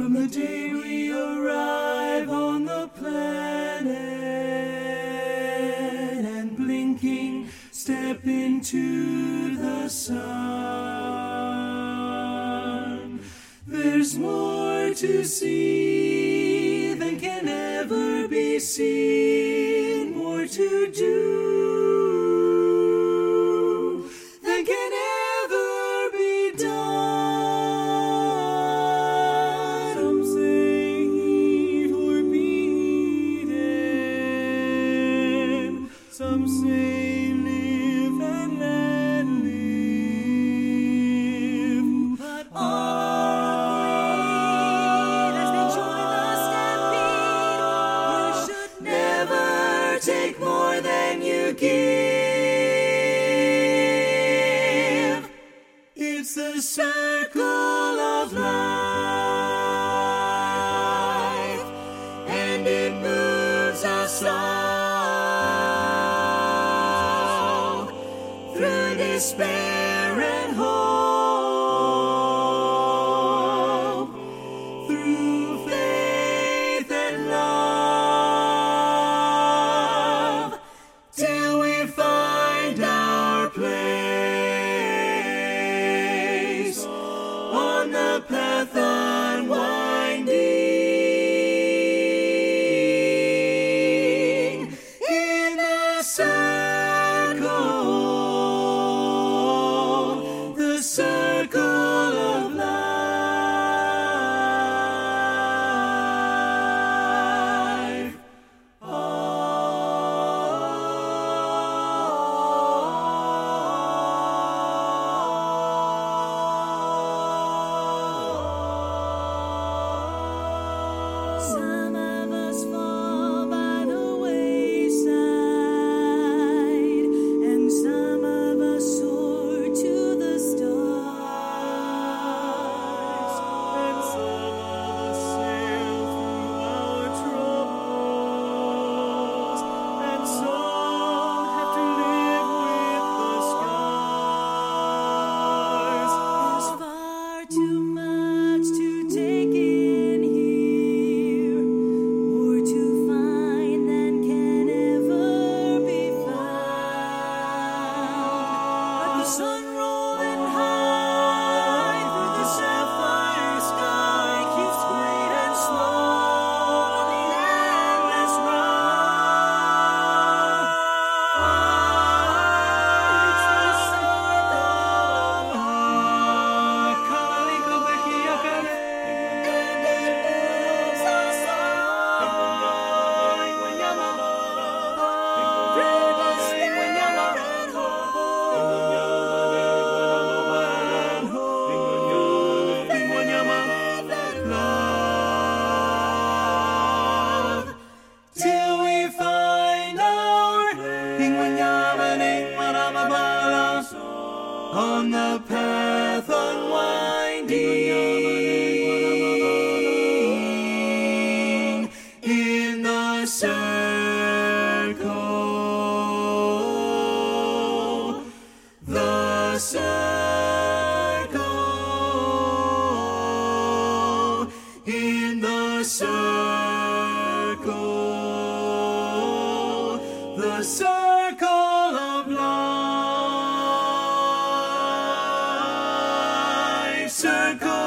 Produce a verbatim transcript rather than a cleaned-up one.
From the day we arrive on the planet and blinking step into the sun, there's more to see than can ever be seen, more to do than can ever be done. Some say eat or be eaten, some say live and let live, but all as they join the stampede, you should never take more than you give. It's the circle of life, and it moves us all through despair and hope, through faith and love, till we find our place on the path unwinding, in the circle, the circle of life. Some of us fall by the wayside, and some of us soar to the stars, and some of us sail through our troubles, and some have to live with the scars. There's far too much to take in here, more to find than can ever be found. But the sun rolling high through the sapphire sky keeps great and slow the endless ride. It's the circle of life, Kaliko Beki Yakare, and it moves us all through despair and hope, faith and love, till we find our on the path unwinding, in the circle, the circle, in the circle, the circle of life, circle